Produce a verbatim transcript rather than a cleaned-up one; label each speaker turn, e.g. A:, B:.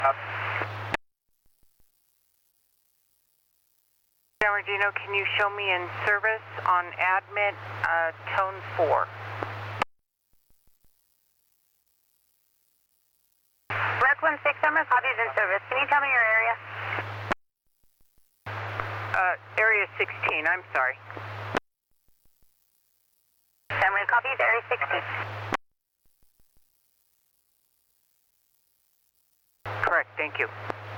A: San Bernardino, can you show me in service on admit uh, tone four?
B: Rec one six, Summer, copies in service. Can you tell me your area?
A: Uh, area sixteen, I'm sorry.
B: Summer, copies area sixteen.
A: Correct, thank you.